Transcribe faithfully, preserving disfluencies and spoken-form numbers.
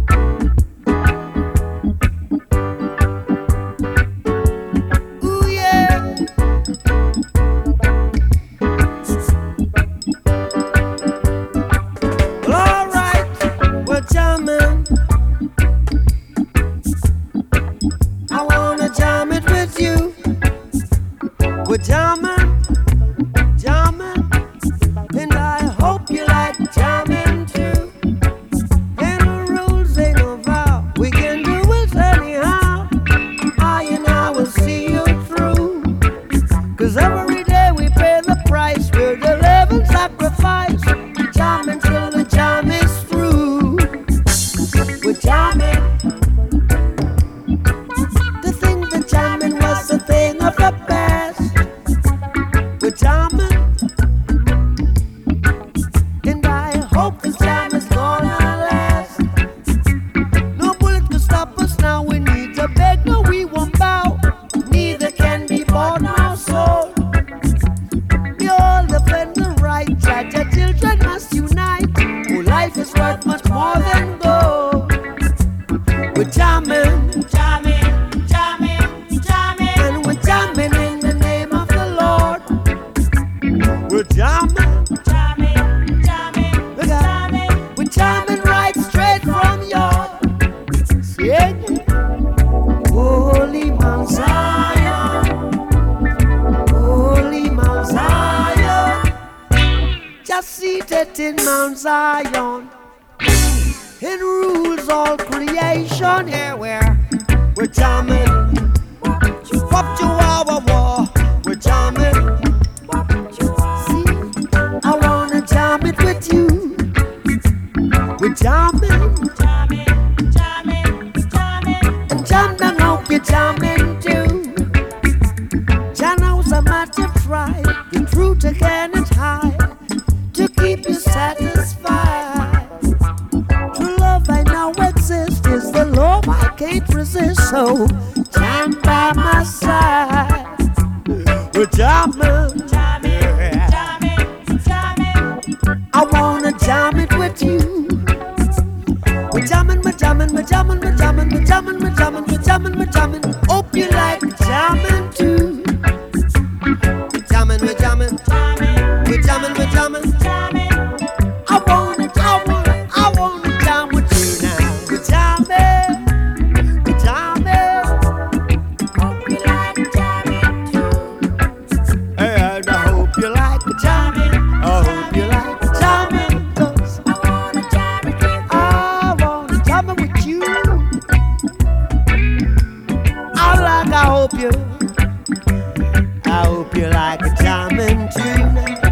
Ooh yeah. Well, all right, we're jamming. I wanna jam it with you. We're jamming, jamming, and I hope you like jamming too. Ain't no rules, ain't no vow. We can do it anyhow. I and I will see you through. Cause every day we pay the price. We're the living sacrifice. Jamming till the jam is through. We're jamming. To think that jamming was a thing of the past. We're jamming, and I hope this jam is gonna last. No bullet can stop us now. We need to beg, no, we won't bow. Neither can be bought nor sold. We all defend the right. Judge our children must unite. Oh, life is worth much more than gold. We're jamming, jamming, jamming, jamming, and we're jamming in the name of the Lord. We're jamming, jamming, jamming, jamming. We're jamming right straight from your singing. Holy Mount Zion, Holy Mount Zion, just seated in Mount Zion, it rules all creation. Here we're we're jamming, wop to our war. We're jamming. See, I wanna jam it with you. We're jamming, jamming, jamming, jamming, and jam down, hope you're jamming too. Jano's a matter of try. The truth again is high to keep you satisfied. True love I know exists is the love I can't resist. So jam by my side. We're jamming, jamming, jamming, jamming. I wanna jam it with you. We're jamming, we're jamming, we're jamming, we're jamming, we're jamming, we're jamming, we're jamming, we're jamming. Hope you like jamming too. We're jamming, we're jamming, jamming, we're jamming, we're jamming, jamming. I wanna, I wanna, I wanna jam with you now. We're jamming, we're jamming. Hope you like jamming too. And I hope you like jamming. I hope you like jamming. 'Cause I wanna jam it with you. I wanna jam it with you. I like, I hope you, I hope you like jamming too now.